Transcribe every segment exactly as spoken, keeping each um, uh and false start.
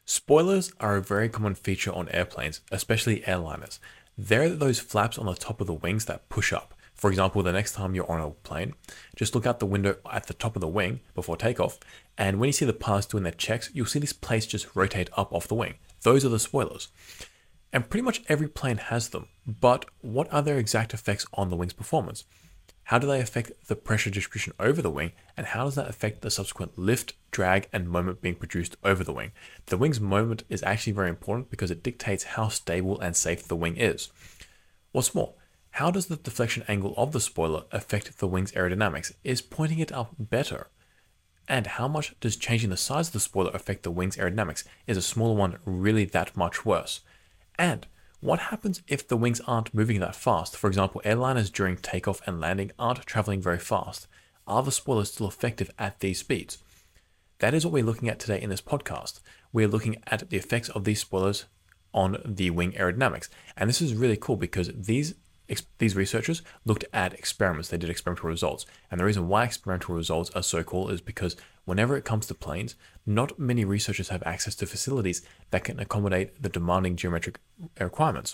Spoilers are a very common feature on airplanes, especially airliners. They're those flaps on the top of the wings that push up. For example, the next time you're on a plane, just look out the window at the top of the wing before takeoff, and when you see the pilots doing their checks, you'll see these plates just rotate up off the wing. Those are the spoilers. And pretty much every plane has them, but what are their exact effects on the wing's performance? How do they affect the pressure distribution over the wing, and how does that affect the subsequent lift, drag, and moment being produced over the wing? The wing's moment is actually very important because it dictates how stable and safe the wing is. What's more, how does the deflection angle of the spoiler affect the wing's aerodynamics? Is pointing it up better? And how much does changing the size of the spoiler affect the wing's aerodynamics? Is a smaller one really that much worse? And what happens if the wings aren't moving that fast? For example, airliners during takeoff and landing aren't traveling very fast. Are the spoilers still effective at these speeds? That is what we're looking at today in this podcast. We're looking at the effects of these spoilers on the wing aerodynamics. And this is really cool because these these researchers looked at experiments. They did experimental results. And the reason why experimental results are so cool is because whenever it comes to planes, not many researchers have access to facilities that can accommodate the demanding geometric requirements.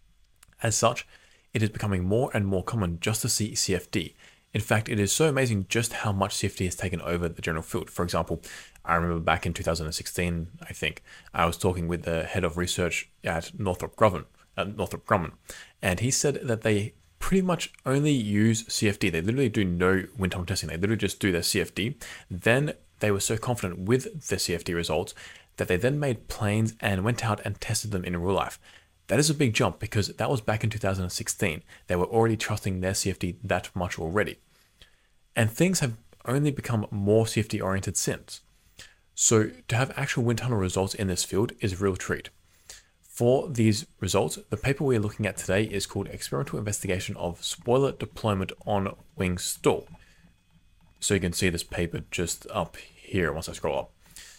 As such, it is becoming more and more common just to see C F D. In fact, it is so amazing just how much C F D has taken over the general field. For example, I remember back in two thousand sixteen, I think, I was talking with the head of research at Northrop Grumman, uh, Northrop Grumman, and he said that they pretty much only use C F D. They literally do no wind tunnel testing. They literally just do their C F D. Then they were so confident with the C F D results that they then made planes and went out and tested them in real life. That is a big jump because that was back in two thousand sixteen. They were already trusting their C F D that much already. And things have only become more C F D oriented since. So to have actual wind tunnel results in this field is a real treat. For these results, the paper we're looking at today is called Experimental Investigation of Spoiler Deployment on Wing Stall. So you can see this paper just up here once I scroll up.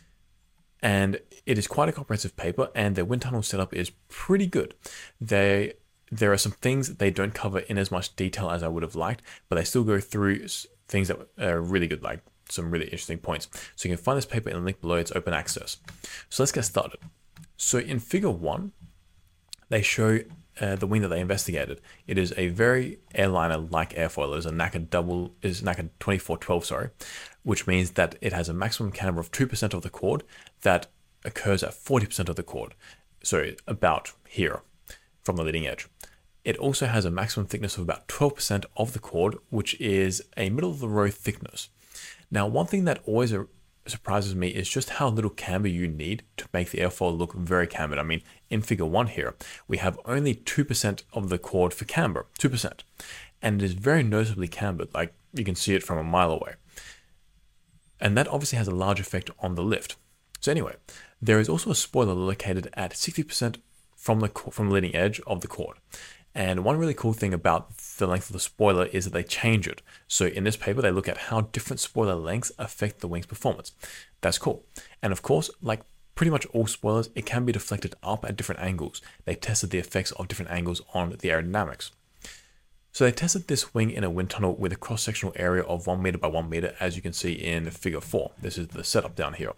And it is quite a comprehensive paper, and their wind tunnel setup is pretty good. They There are some things that they don't cover in as much detail as I would have liked, but they still go through things that are really good, like some really interesting points. So you can find this paper in the link below. It's open access. So let's get started. So in figure one, they show uh, the wing that they investigated. It is a very airliner-like airfoil. It is a NACA double, is NACA twenty-four twelve, sorry, which means that it has a maximum camber of two percent of the chord that occurs at forty percent of the chord. So about here from the leading edge. It also has a maximum thickness of about twelve percent of the chord, which is a middle of the road thickness. Now, one thing that always surprises me is just how little camber you need to make the airfoil look very cambered. I mean, in figure one here, we have only two percent of the chord for camber, two percent. And it is very noticeably cambered, like you can see it from a mile away. And that obviously has a large effect on the lift. So anyway, there is also a spoiler located at sixty percent from the from the leading edge of the chord. And one really cool thing about the length of the spoiler is that they change it. So in this paper, they look at how different spoiler lengths affect the wing's performance. That's cool. And of course, like pretty much all spoilers, it can be deflected up at different angles. They tested the effects of different angles on the aerodynamics. So they tested this wing in a wind tunnel with a cross-sectional area of one meter by one meter, as you can see in figure four. This is the setup down here.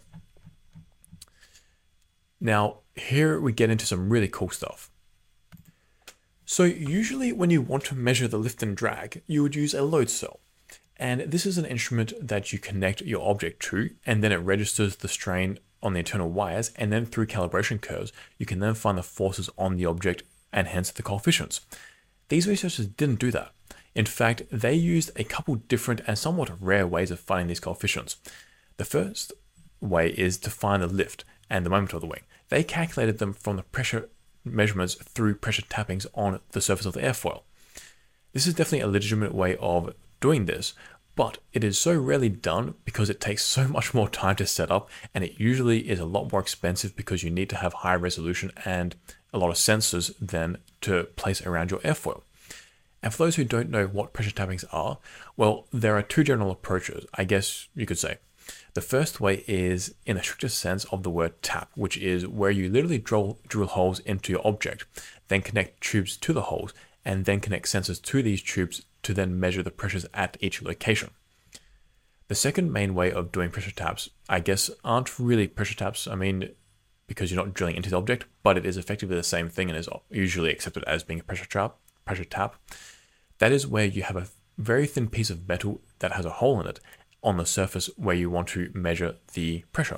Now, here we get into some really cool stuff. So usually when you want to measure the lift and drag, you would use a load cell. And this is an instrument that you connect your object to, and then it registers the strain on the internal wires, and then through calibration curves, you can then find the forces on the object and hence the coefficients. These researchers didn't do that. In fact, they used a couple different and somewhat rare ways of finding these coefficients. The first way is to find the lift and the moment of the wing. They calculated them from the pressure measurements through pressure tappings on the surface of the airfoil. This is definitely a legitimate way of doing this, but it is so rarely done because it takes so much more time to set up, and it usually is a lot more expensive because you need to have high resolution and a lot of sensors then to place around your airfoil. And for those who don't know what pressure tappings are, well, there are two general approaches, I guess you could say. The first way is in the strictest sense of the word tap, which is where you literally drill, drill holes into your object, then connect tubes to the holes, and then connect sensors to these tubes to then measure the pressures at each location. The second main way of doing pressure taps, I guess, aren't really pressure taps. I mean, because you're not drilling into the object, but it is effectively the same thing and is usually accepted as being a pressure trap, pressure tap. That is where you have a very thin piece of metal that has a hole in it on the surface where you want to measure the pressure.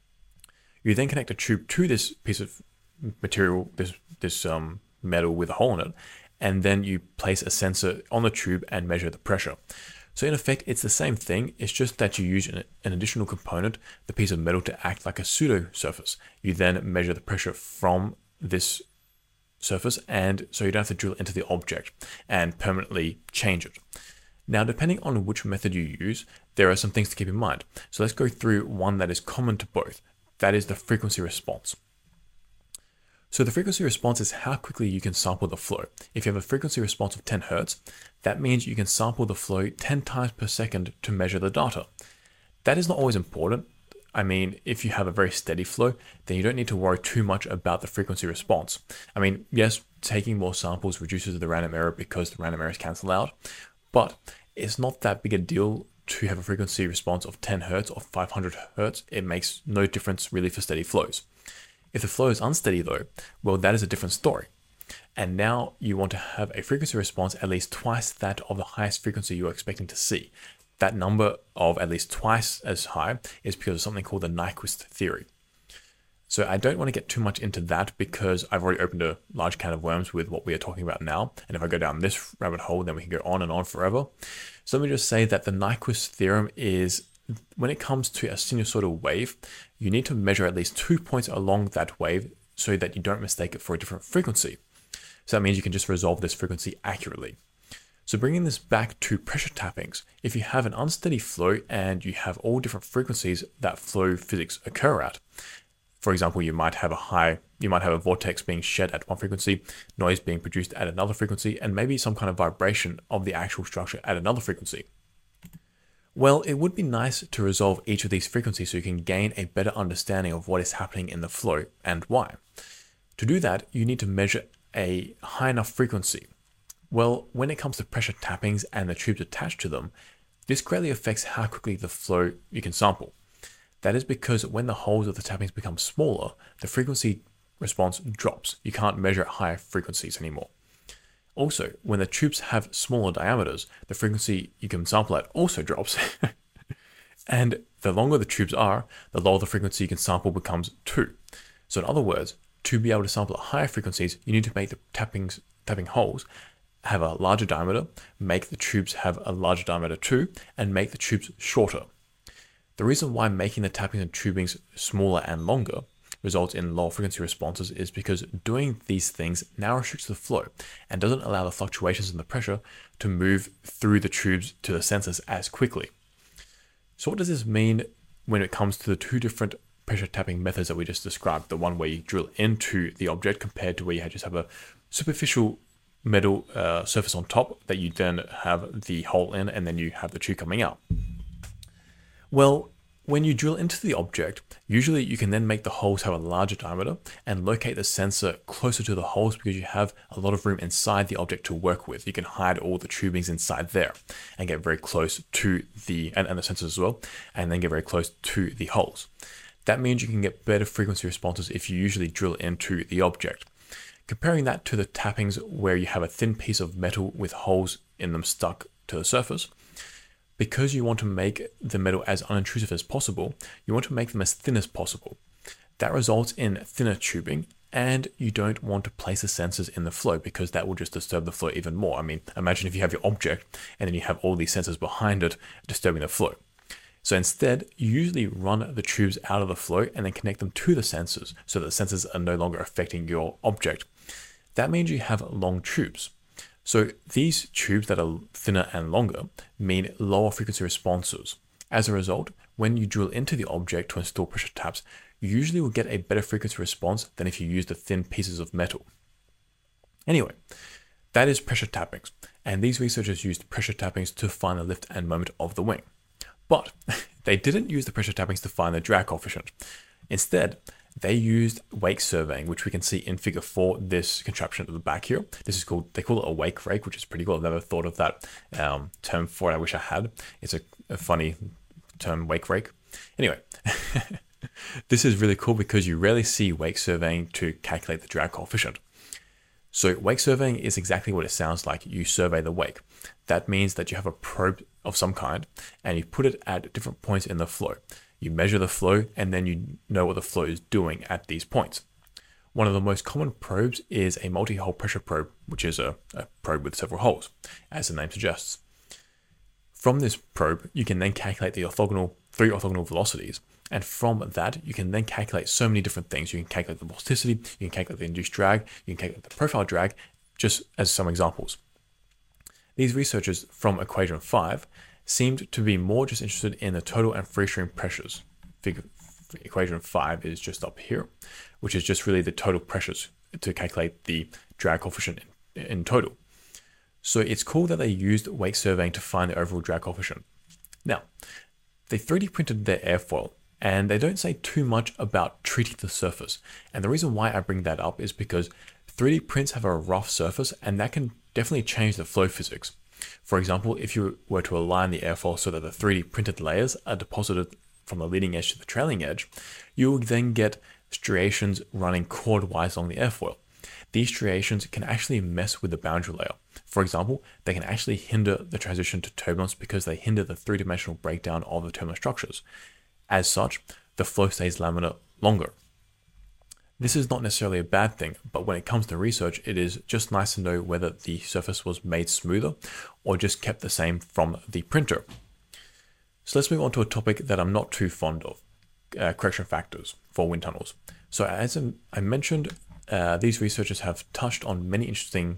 You then connect a tube to this piece of material, this, this um, metal with a hole in it, and then you place a sensor on the tube and measure the pressure. So in effect, it's the same thing. It's just that you use an, an additional component, the piece of metal, to act like a pseudo surface. You then measure the pressure from this surface, and so you don't have to drill into the object and permanently change it. Now, depending on which method you use, there are some things to keep in mind. So let's go through one that is common to both. That is the frequency response. So the frequency response is how quickly you can sample the flow. If you have a frequency response of ten hertz, that means you can sample the flow ten times per second to measure the data. That is not always important. I mean, if you have a very steady flow, then you don't need to worry too much about the frequency response. I mean, yes, taking more samples reduces the random error because the random errors cancel out, but it's not that big a deal to have a frequency response of ten hertz or five hundred hertz. It makes no difference really for steady flows. If the flow is unsteady though, well, that is a different story. And now you want to have a frequency response at least twice that of the highest frequency you're expecting to see. That number of at least twice as high is because of something called the Nyquist theory. So I don't want to get too much into that because I've already opened a large can of worms with what we are talking about now. And if I go down this rabbit hole, then we can go on and on forever. So let me just say that the Nyquist theorem is, when it comes to a sinusoidal wave, you need to measure at least two points along that wave so that you don't mistake it for a different frequency. So that means you can just resolve this frequency accurately. So bringing this back to pressure tappings, if you have an unsteady flow and you have all different frequencies that flow physics occur at, for example, you might have a high, you might have a vortex being shed at one frequency, noise being produced at another frequency, and maybe some kind of vibration of the actual structure at another frequency. Well, it would be nice to resolve each of these frequencies so you can gain a better understanding of what is happening in the flow and why. To do that, you need to measure a high enough frequency. Well, when it comes to pressure tappings and the tubes attached to them, this greatly affects how quickly the flow you can sample. That is because when the holes of the tappings become smaller, the frequency response drops. You can't measure at higher frequencies anymore. Also, when the tubes have smaller diameters, the frequency you can sample at also drops. And the longer the tubes are, the lower the frequency you can sample becomes too. So in other words, to be able to sample at higher frequencies, you need to make the tappings, tapping holes have a larger diameter, make the tubes have a larger diameter too, and make the tubes shorter. The reason why making the tappings and tubings smaller and longer results in lower frequency responses is because doing these things now restricts the flow and doesn't allow the fluctuations in the pressure to move through the tubes to the sensors as quickly. So what does this mean when it comes to the two different pressure tapping methods that we just described? The one where you drill into the object compared to where you just have a superficial metal uh, surface on top that you then have the hole in and then you have the tube coming out. Well, when you drill into the object, usually you can then make the holes have a larger diameter and locate the sensor closer to the holes because you have a lot of room inside the object to work with. You can hide all the tubings inside there and get very close to the, and, and the sensors as well, and then get very close to the holes. That means you can get better frequency responses if you usually drill into the object. Comparing that to the tappings where you have a thin piece of metal with holes in them stuck to the surface, because you want to make the metal as unintrusive as possible, you want to make them as thin as possible. That results in thinner tubing, and you don't want to place the sensors in the flow because that will just disturb the flow even more. I mean, imagine if you have your object and then you have all these sensors behind it disturbing the flow. So instead, you usually run the tubes out of the flow and then connect them to the sensors so that the sensors are no longer affecting your object. That means you have long tubes. So these tubes that are thinner and longer mean lower frequency responses. As a result, when you drill into the object to install pressure taps, you usually will get a better frequency response than if you use the thin pieces of metal. Anyway, that is pressure tappings, and these researchers used pressure tappings to find the lift and moment of the wing. But they didn't use the pressure tappings to find the drag coefficient. Instead, they used wake surveying, which we can see in figure four, this contraption at the back here. This is called, they call it a wake rake, which is pretty cool. I've never thought of that um, term for it. I wish I had. It's a, a funny term, wake rake. Anyway, This is really cool because you rarely see wake surveying to calculate the drag coefficient. So wake surveying is exactly what it sounds like. You survey the wake. That means that you have a probe of some kind and you put it at different points in the flow. You measure the flow and then you know what the flow is doing at these points. One of the most common probes is a multi-hole pressure probe, which is a, a probe with several holes, as the name suggests. From this probe, you can then calculate the orthogonal, three orthogonal velocities. And from that, you can then calculate so many different things. You can calculate the vorticity, you can calculate the induced drag, you can calculate the profile drag, just as some examples. These researchers from equation five seemed to be more just interested in the total and free stream pressures. Figure, equation five is just up here, which is just really the total pressures to calculate the drag coefficient in, in total. So it's cool that they used wake surveying to find the overall drag coefficient. Now, they three D printed their airfoil, and they don't say too much about treating the surface. And the reason why I bring that up is because three D prints have a rough surface, and that can definitely change the flow physics. For example, if you were to align the airfoil so that the three D printed layers are deposited from the leading edge to the trailing edge, you will then get striations running chordwise along the airfoil. These striations can actually mess with the boundary layer. For example, they can actually hinder the transition to turbulence because they hinder the three-dimensional breakdown of the turbulent structures. As such, the flow stays laminar longer. This is not necessarily a bad thing, but when it comes to research, it is just nice to know whether the surface was made smoother or just kept the same from the printer. So let's move on to a topic that I'm not too fond of, uh, correction factors for wind tunnels. So as I mentioned, uh, these researchers have touched on many interesting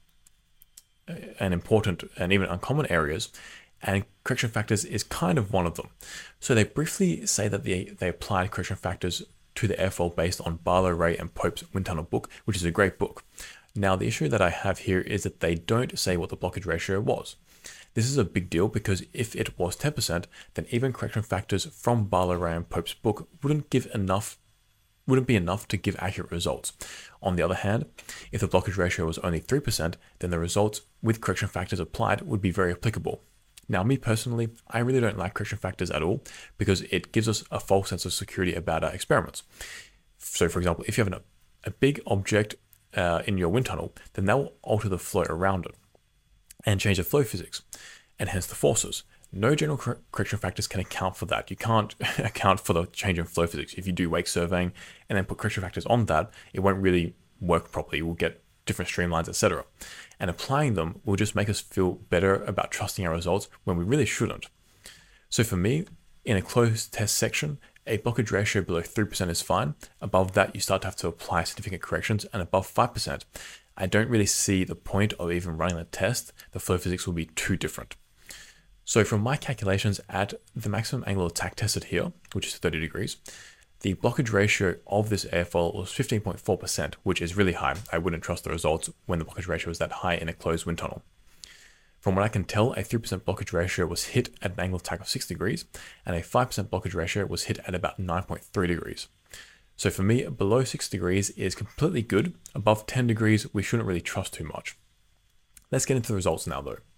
and important and even uncommon areas, and correction factors is kind of one of them. So they briefly say that they, they applied correction factors to the airfoil based on Barlow, Ray, and Pope's wind tunnel book, which is a great book. Now, the issue that I have here is that they don't say what the blockage ratio was. This is a big deal because if it was ten percent, then even correction factors from Barlow, Ray, and Pope's book wouldn't give enough, wouldn't be enough to give accurate results. On the other hand, if the blockage ratio was only three percent, then the results with correction factors applied would be very applicable. Now, me personally, I really don't like correction factors at all because it gives us a false sense of security about our experiments. So, for example, if you have an, a big object uh, in your wind tunnel, then that will alter the flow around it and change the flow physics and hence the forces. No general cor- correction factors can account for that. You can't account for the change in flow physics. If you do wake surveying and then put correction factors on that, it won't really work properly. We'll get different streamlines, et cetera. And applying them will just make us feel better about trusting our results when we really shouldn't. So for me, in a closed test section, a blockage ratio below three percent is fine. Above that, you start to have to apply significant corrections, and above five percent, I don't really see the point of even running the test. The flow physics will be too different. So from my calculations at the maximum angle of attack tested here, which is thirty degrees, the blockage ratio of this airfoil was fifteen point four percent, which is really high. I wouldn't trust the results when the blockage ratio is that high in a closed wind tunnel. From what I can tell, a three percent blockage ratio was hit at an angle of attack of six degrees, and a five percent blockage ratio was hit at about nine point three degrees. So for me, below six degrees is completely good. Above ten degrees, we shouldn't really trust too much. Let's get into the results now though.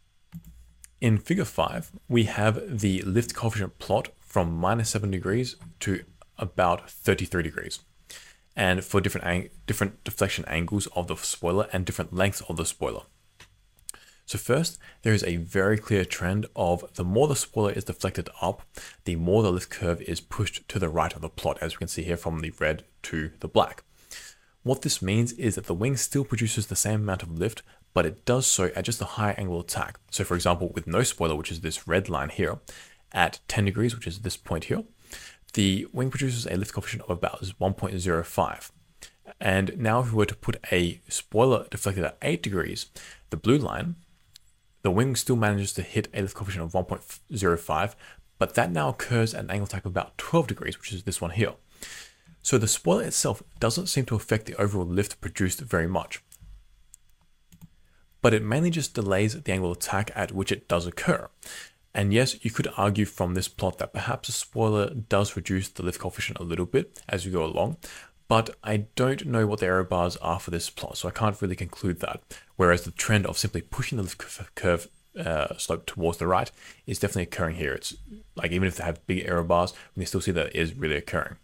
In figure five, we have the lift coefficient plot from minus seven degrees to about thirty-three degrees, and for different ang- different deflection angles of the spoiler and different lengths of the spoiler. So first, there is a very clear trend of the more the spoiler is deflected up, the more the lift curve is pushed to the right of the plot, as we can see here from the red to the black. What this means is that the wing still produces the same amount of lift, but it does so at just a higher angle of attack. So for example, with no spoiler, which is this red line here, at ten degrees, which is this point here, the wing produces a lift coefficient of about one point zero five. And now if we were to put a spoiler deflected at eight degrees, the blue line, the wing still manages to hit a lift coefficient of one point zero five, but that now occurs at an angle of attack of about twelve degrees, which is this one here. So the spoiler itself doesn't seem to affect the overall lift produced very much, but it mainly just delays the angle of attack at which it does occur. And yes, you could argue from this plot that perhaps a spoiler does reduce the lift coefficient a little bit as we go along, but I don't know what the error bars are for this plot, so I can't really conclude that. Whereas the trend of simply pushing the lift curve uh, slope towards the right is definitely occurring here. It's like even if they have big error bars, we can still see that it is really occurring.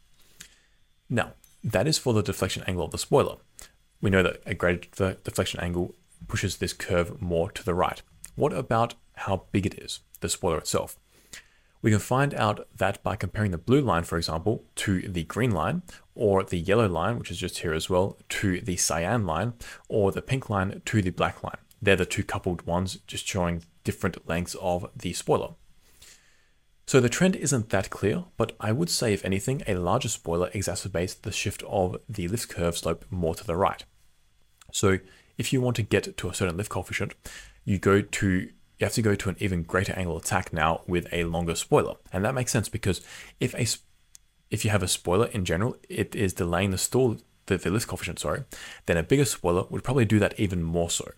Now, that is for the deflection angle of the spoiler. We know that a greater deflection angle pushes this curve more to the right. What about how big it is, the spoiler itself? We can find out that by comparing the blue line, for example, to the green line, or the yellow line, which is just here as well, to the cyan line, or the pink line to the black line. They're the two coupled ones, just showing different lengths of the spoiler. So the trend isn't that clear, but I would say, if anything, a larger spoiler exacerbates the shift of the lift curve slope more to the right. So if you want to get to a certain lift coefficient, you go to you have to go to an even greater angle of attack now with a longer spoiler. And that makes sense because if a if you have a spoiler in general, it is delaying the stall, the, the lift coefficient, sorry, then a bigger spoiler would probably do that even more so.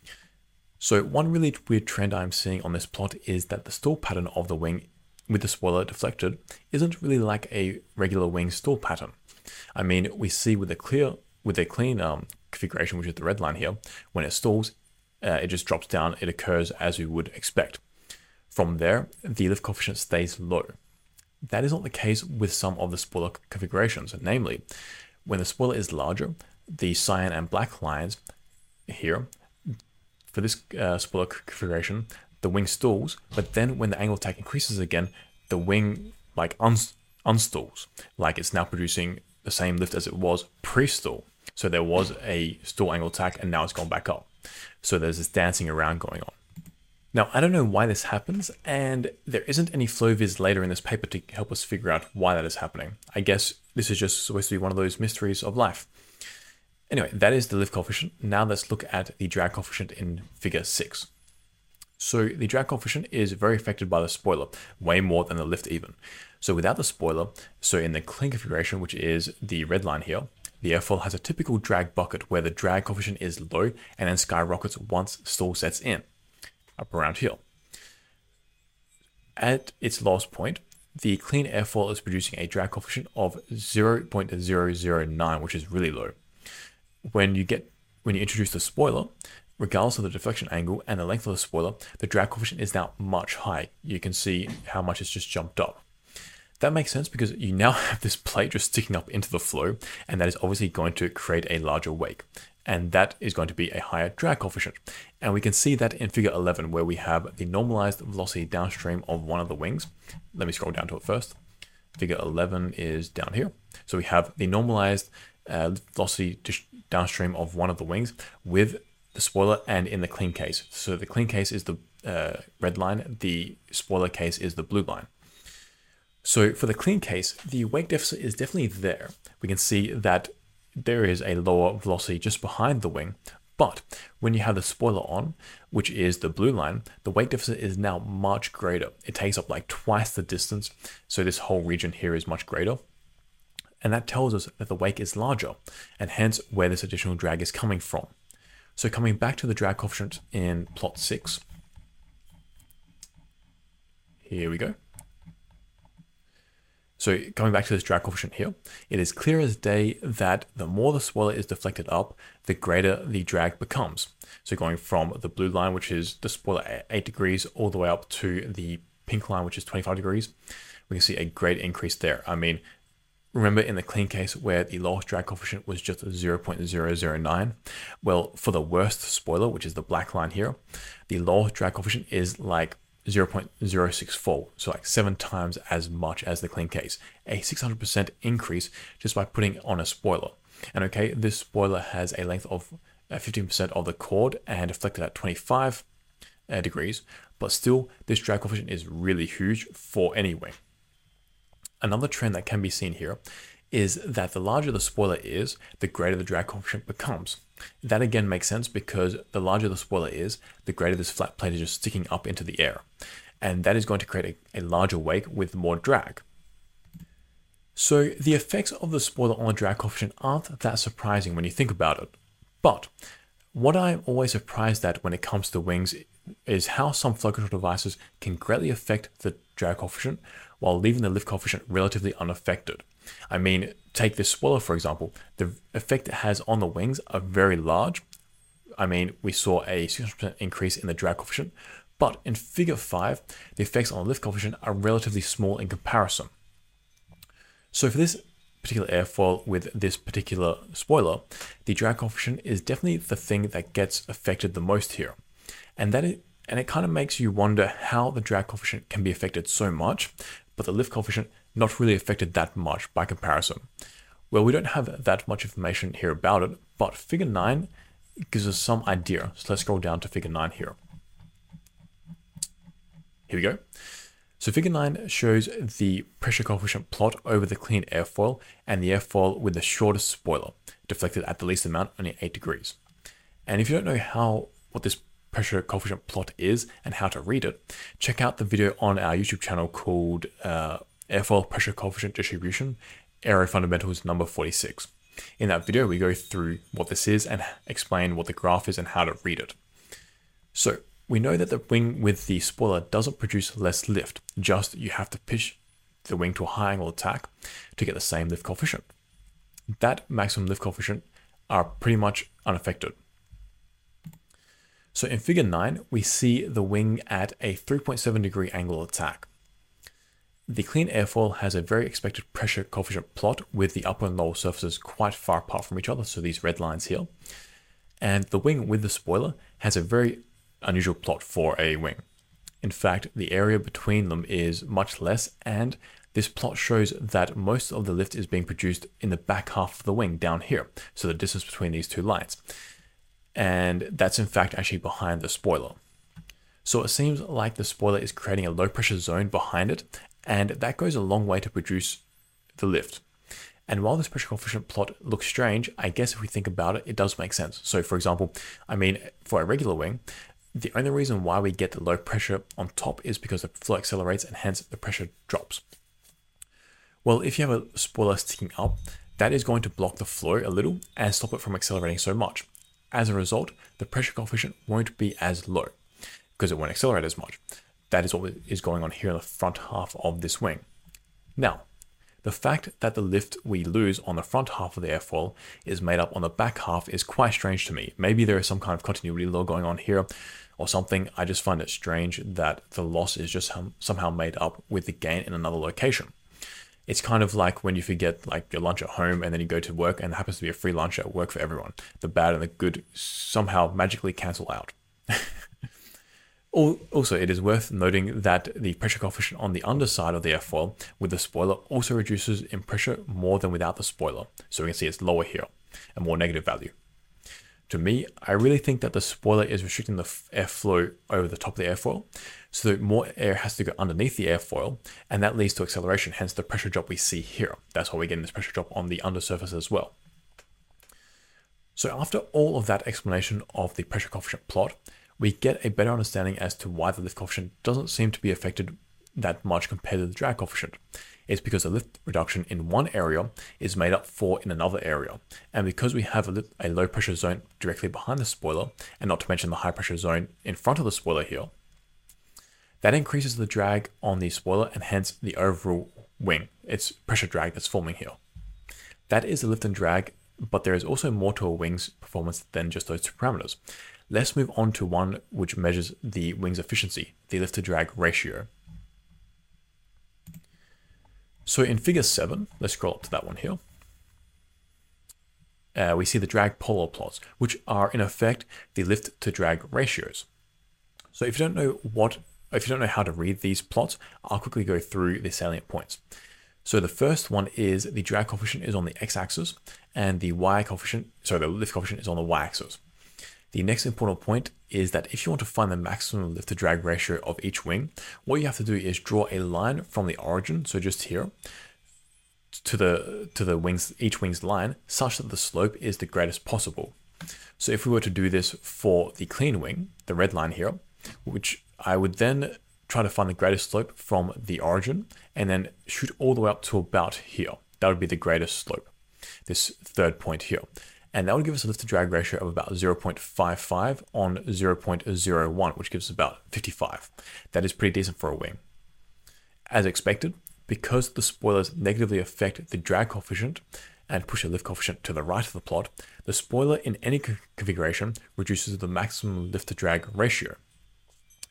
So one really weird trend I'm seeing on this plot is that the stall pattern of the wing with the spoiler deflected isn't really like a regular wing stall pattern. I mean, we see with a clear with a clean um, configuration, which is the red line here, when it stalls, uh, it just drops down. It occurs as we would expect. From there, the lift coefficient stays low. That is not the case with some of the spoiler configurations. Namely, when the spoiler is larger, the cyan and black lines here, for this uh, spoiler configuration, the wing stalls, but then when the angle of attack increases again, the wing like uns unstalls, like it's now producing the same lift as it was pre-stall. So there was a stall angle attack and now it's gone back up. So there's this dancing around going on. Now, I don't know why this happens, and there isn't any flow viz later in this paper to help us figure out why that is happening. I guess this is just supposed to be one of those mysteries of life. Anyway, that is the lift coefficient. Now let's look at the drag coefficient in figure six. So the drag coefficient is very affected by the spoiler, way more than the lift even. So without the spoiler, so in the clean configuration, which is the red line here, the airfoil has a typical drag bucket where the drag coefficient is low and then skyrockets once stall sets in, up around here. At its lowest point, the clean airfoil is producing a drag coefficient of zero point zero zero nine, which is really low. When you get when you introduce the spoiler, regardless of the deflection angle and the length of the spoiler, the drag coefficient is now much high. You can see how much it's just jumped up. That makes sense because you now have this plate just sticking up into the flow, and that is obviously going to create a larger wake. And that is going to be a higher drag coefficient. And we can see that in figure eleven, where we have the normalized velocity downstream of one of the wings. Let me scroll down to it first. Figure eleven is down here. So we have the normalized uh, velocity downstream of one of the wings with the spoiler and in the clean case. So the clean case is the uh, red line, the spoiler case is the blue line. So for the clean case, the wake deficit is definitely there. We can see that there is a lower velocity just behind the wing, but when you have the spoiler on, which is the blue line, the wake deficit is now much greater. It takes up like twice the distance, so this whole region here is much greater. And that tells us that the wake is larger, and hence where this additional drag is coming from. So coming back to the drag coefficient in plot six, here we go. So coming back to this drag coefficient here, it is clear as day that the more the spoiler is deflected up, the greater the drag becomes. So going from the blue line, which is the spoiler at eight degrees, all the way up to the pink line, which is twenty-five degrees, we can see a great increase there. I mean, remember in the clean case where the lowest drag coefficient was just zero point zero zero nine? Well, for the worst spoiler, which is the black line here, the lowest drag coefficient is like zero point zero six four, so like seven times as much as the clean case. A six hundred percent increase just by putting on a spoiler. And okay, this spoiler has a length of fifteen percent of the chord and deflected at twenty-five uh, degrees, but still this drag coefficient is really huge for any wing. Another trend that can be seen here is that the larger the spoiler is, the greater the drag coefficient becomes. That again makes sense because the larger the spoiler is, the greater this flat plate is just sticking up into the air. And that is going to create a, a larger wake with more drag. So the effects of the spoiler on the drag coefficient aren't that surprising when you think about it. But what I'm always surprised at when it comes to wings is how some flow control devices can greatly affect the drag coefficient while leaving the lift coefficient relatively unaffected. I mean, take this spoiler for example. The effect it has on the wings are very large. I mean, we saw a six hundred percent increase in the drag coefficient, But in figure five, the effects on the lift coefficient are relatively small in comparison. So for this particular airfoil with this particular spoiler, the drag coefficient is definitely the thing that gets affected the most here. And that is, and it kind of makes you wonder how the drag coefficient can be affected so much, but the lift coefficient not really affected that much by comparison. Well, we don't have that much information here about it, but figure nine gives us some idea. So let's scroll down to figure nine here. Here we go. So figure nine shows the pressure coefficient plot over the clean airfoil and the airfoil with the shortest spoiler, deflected at the least amount, only eight degrees. And if you don't know how what this pressure coefficient plot is and how to read it, check out the video on our YouTube channel called uh, Airfoil Pressure Coefficient Distribution, Aero Fundamentals number forty-six. In that video, we go through what this is and explain what the graph is and how to read it. So we know that the wing with the spoiler doesn't produce less lift, just you have to pitch the wing to a high angle attack to get the same lift coefficient. That maximum lift coefficient are pretty much unaffected. So in figure nine, we see the wing at a three point seven degree angle attack. The clean airfoil has a very expected pressure coefficient plot with the upper and lower surfaces quite far apart from each other, so these red lines here. And the wing with the spoiler has a very unusual plot for a wing. In fact, the area between them is much less, and this plot shows that most of the lift is being produced in the back half of the wing down here, so the distance between these two lines. And that's in fact actually behind the spoiler. So it seems like the spoiler is creating a low pressure zone behind it, and that goes a long way to produce the lift. And while this pressure coefficient plot looks strange, I guess if we think about it, it does make sense. So for example, I mean, for a regular wing, the only reason why we get the low pressure on top is because the flow accelerates and hence the pressure drops. Well, if you have a spoiler sticking up, that is going to block the flow a little and stop it from accelerating so much. As a result, the pressure coefficient won't be as low because it won't accelerate as much. That is what is going on here in the front half of this wing. Now, the fact that the lift we lose on the front half of the airfoil is made up on the back half is quite strange to me. Maybe there is some kind of continuity law going on here or something. I just find it strange that the loss is just somehow made up with the gain in another location. It's kind of like when you forget like your lunch at home and then you go to work and there happens to be a free lunch at work for everyone. The bad and the good somehow magically cancel out. Also, it is worth noting that the pressure coefficient on the underside of the airfoil with the spoiler also reduces in pressure more than without the spoiler. So we can see it's lower here, a more negative value. To me, I really think that the spoiler is restricting the airflow over the top of the airfoil, so that more air has to go underneath the airfoil, and that leads to acceleration, hence the pressure drop we see here. That's why we're getting this pressure drop on the undersurface as well. So after all of that explanation of the pressure coefficient plot, we get a better understanding as to why the lift coefficient doesn't seem to be affected that much compared to the drag coefficient. It's because the lift reduction in one area is made up for in another area. And because we have a, lift, a low pressure zone directly behind the spoiler, and not to mention the high pressure zone in front of the spoiler here, that increases the drag on the spoiler and hence the overall wing. It's pressure drag that's forming here. That is the lift and drag, but there is also more to a wing's performance than just those two parameters. Let's move on to one which measures the wing's efficiency, the lift to drag ratio. So in figure seven, let's scroll up to that one here. Uh, we see the drag polar plots, which are in effect the lift to drag ratios. So if you don't know what, if you don't know how to read these plots, I'll quickly go through the salient points. So the first one is the drag coefficient is on the x-axis, and the y coefficient, sorry, the lift coefficient is on the y-axis. The next important point is that if you want to find the maximum lift to drag ratio of each wing, what you have to do is draw a line from the origin, so just here, to the to the wings, each wing's line, such that the slope is the greatest possible. So if we were to do this for the clean wing, the red line here, which I would then try to find the greatest slope from the origin and then shoot all the way up to about here. That would be the greatest slope, this third point here. And that would give us a lift to drag ratio of about zero point five five on zero point zero one, which gives us about fifty-five. That is pretty decent for a wing. As expected, because the spoilers negatively affect the drag coefficient and push the lift coefficient to the right of the plot, the spoiler in any configuration reduces the maximum lift to drag ratio.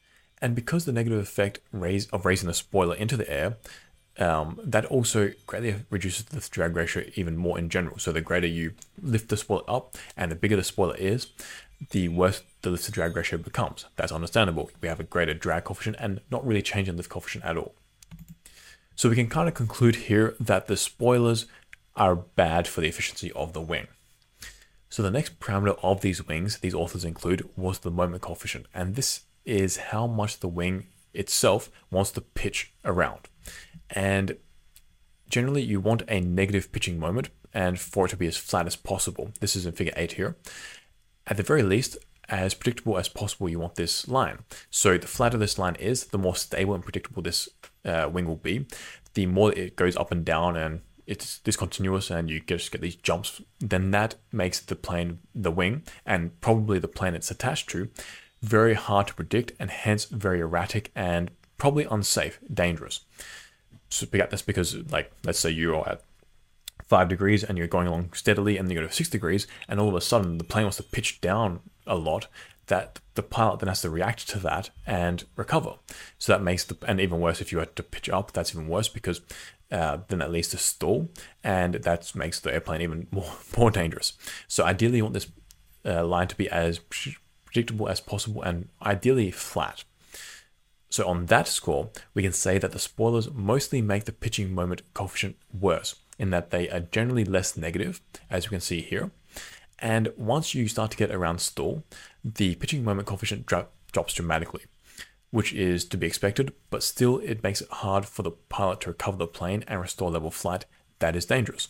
And because the negative effect raise, of raising the spoiler into the air, um, that also greatly reduces the drag ratio even more in general. So the greater you lift the spoiler up and the bigger the spoiler is, the worse the lift to drag ratio becomes. That's understandable. We have a greater drag coefficient and not really changing lift coefficient at all. So we can kind of conclude here that the spoilers are bad for the efficiency of the wing. So the next parameter of these wings, these authors include, was the moment coefficient. And this is how much the wing itself wants to pitch around. And generally you want a negative pitching moment and for it to be as flat as possible. This is in figure eight here. At the very least, as predictable as possible, you want this line. So the flatter this line is, the more stable and predictable this uh, wing will be. The more it goes up and down and it's discontinuous and you just get these jumps, then that makes the plane, the wing, and probably the plane it's attached to, very hard to predict and hence very erratic and probably unsafe, dangerous. So that's because, like, let's say you're at five degrees and you're going along steadily and you go to six degrees and all of a sudden the plane wants to pitch down a lot, that the pilot then has to react to that and recover. So that makes the, and even worse if you had to pitch up, that's even worse because uh, then that leads to stall and that makes the airplane even more, more dangerous. So ideally you want this uh, line to be as predictable as possible and ideally flat. So on that score, we can say that the spoilers mostly make the pitching moment coefficient worse in that they are generally less negative, as we can see here. And once you start to get around stall, the pitching moment coefficient drop, drops dramatically, which is to be expected, but still it makes it hard for the pilot to recover the plane and restore level flight. That is dangerous.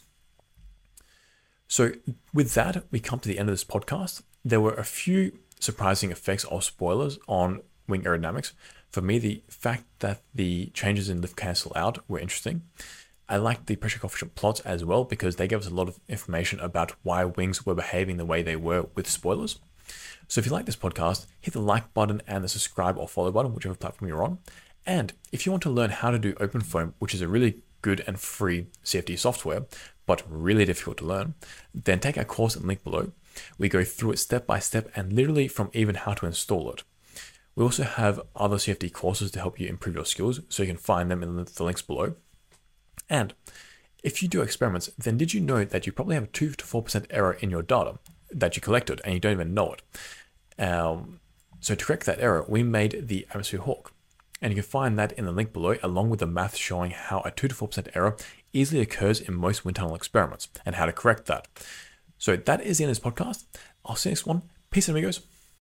So with that, we come to the end of this podcast. There were a few surprising effects of spoilers on wing aerodynamics. For me, the fact that the changes in lift cancel out were interesting. I liked the pressure coefficient plots as well because they gave us a lot of information about why wings were behaving the way they were with spoilers. So if you like this podcast, hit the like button and the subscribe or follow button, whichever platform you're on. And if you want to learn how to do OpenFOAM, which is a really good and free C F D software, but really difficult to learn, then take our course and link below. We go through it step by step and literally from even how to install it. We also have other C F D courses to help you improve your skills, so you can find them in the links below. And if you do experiments, then did you know that you probably have a two to four percent error in your data that you collected and you don't even know it? Um, so to correct that error, we made the Atmosphere Hawk. And you can find that in the link below, along with the math showing how a two to four percent error easily occurs in most wind tunnel experiments and how to correct that. So that is the end of this podcast. I'll see you next one. Peace, amigos.